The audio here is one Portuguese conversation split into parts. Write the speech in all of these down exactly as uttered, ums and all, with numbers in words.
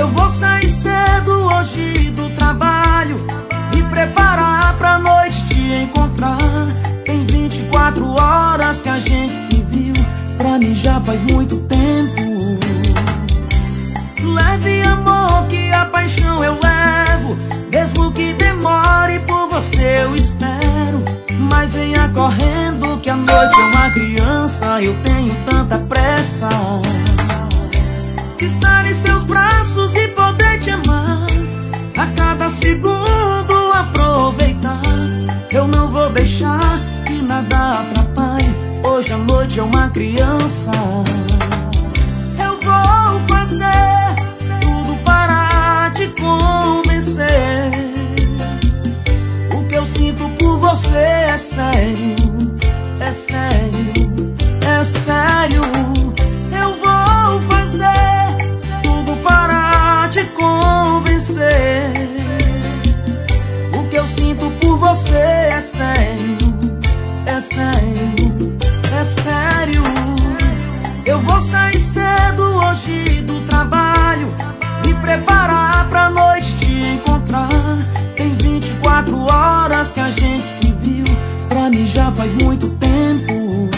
Eu vou sair cedo hoje do trabalho, me preparar pra noite te encontrar. Tem vinte e quatro horas que a gente se viu, pra mim já faz muito tempo. Leve amor que a paixão eu levo, mesmo que demore por você eu espero. Mas venha correndo que a noite é uma criança, eu tenho tanta pressa. Estar em seus braços e poder te amar, a cada segundo aproveitar. Eu não vou deixar que nada atrapalhe, hoje a noite é uma criança. Eu vou fazer tudo para te convencer. O que eu sinto por você é sério, é sério, é sério. Eu vou fazer tudo para te convencer. O que eu sinto por você é sério, é sério, é sério. Eu vou sair cedo hoje do trabalho, me preparar pra noite te encontrar. Tem vinte e quatro horas que a gente se viu, pra mim já faz muito tempo.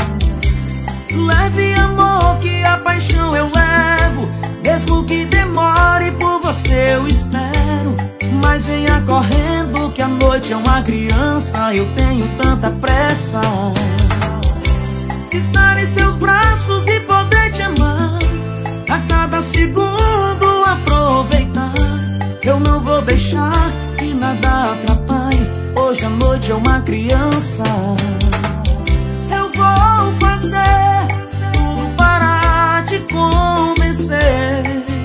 Leve amor que a paixão eu levo, mesmo que demore por você eu espero. Mas venha correndo que a noite é uma criança, eu tenho tanta pressa. Estar em seus braços e poder te amar, a cada segundo aproveitar. Eu não vou deixar que nada atrapalhe, hoje a noite é uma criança. Eu vou fazer tudo para te convencer.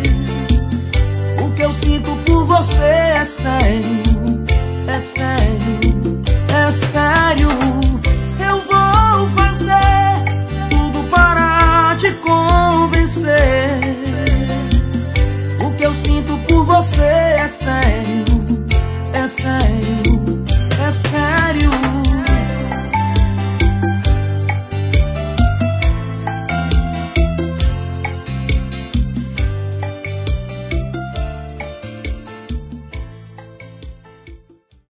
O que eu sinto por você é sério, é sério, é sério. Eu vou fazer tudo para te convencer. O que eu sinto por você é sério.